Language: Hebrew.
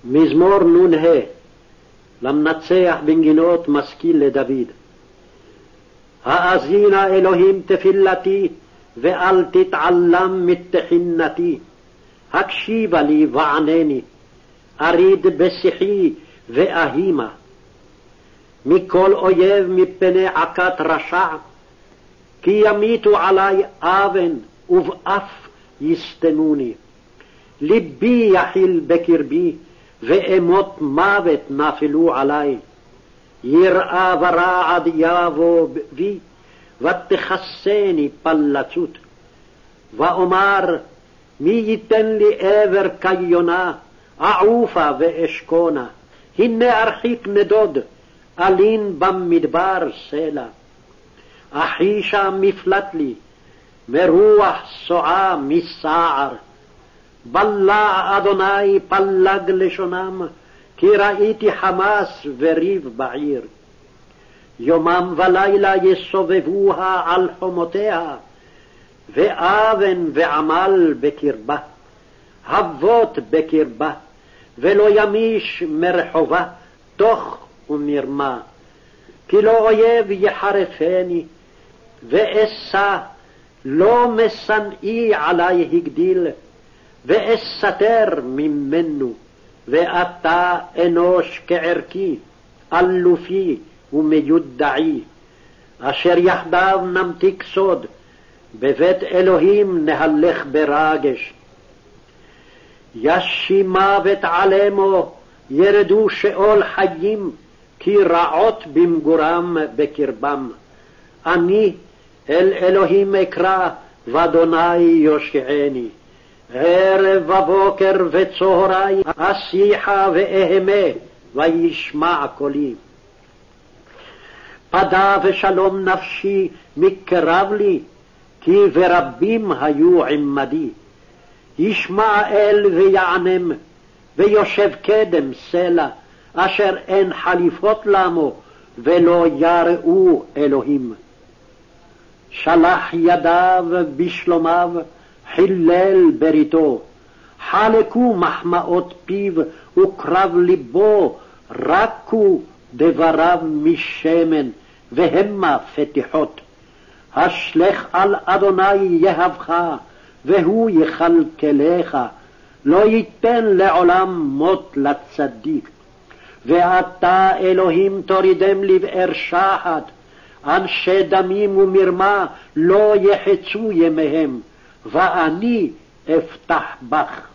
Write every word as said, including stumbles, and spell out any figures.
מזמור נ"ה, למנצח בנגינות משכיל לדוד. האזינה אלוהים תפילתי, ואל תתעלם מתחינתי. הקשיבה לי וענני, אריד בשיחי ואהימה. מכל אויב מפני עקת רשע, כי ימיתו עלי אבן ובאף יסתמוני. ליבי יחיל בקרבי, ואמות מוות נפלו עלי. יראה ורעד יבוא בי, ותכסני פלצות. ואומר, מי ייתן לי עבר כיונה, אעופה ואשכונה. הנה ארחיק נדוד, אלין במדבר סלע. אחישה מפלט לי, מרוח סועה מסער. בלע אדוני פלג לשונם, כי ראיתי חמס וריב בעיר. יומם ולילה יסובבוה על חומותיה, ואבן ועמל בקרבה, אבות בקרבה, ולא ימיש מרחובה, תוך ומרמה. כי לא אויב יחרפני, ואשא לא משנאי עלי הגדיל, ואסתר ממנו. ואתה אנוש כערכי, אלופי ומיודעי, אשר יחדיו נמתיק סוד, בבית אלוהים נהלך ברגש. ישי מוות עלמו, ירדו שאול חיים, כי רעות במגורם בקרבם. אני אל אלוהים אקרא, ואדוני יושיעני. ערב ובוקר וצהרי אשיחה ואהמה, וישמע קולי. פדה ושלום נפשי מקרב לי, כי ורבים היו עמדי. ישמע אל ויענם, ויושב קדם סלע, אשר אין חליפות למו, ולא יראו אלוהים. שלח ידיו בשלומיו, חילל בריתו. חלקו מחמאות פיו וקרב ליבו, רקו דבריו משמן, והמה פתיחות. השלך על אדוני יהבך, והוא יכלכלך, לא ייתן לעולם מות לצדיק. ואתה אלוהים תורידם לבאר שחת, אנשי דמים ומרמה לא יחצו ימיהם, ואני אפתח בך.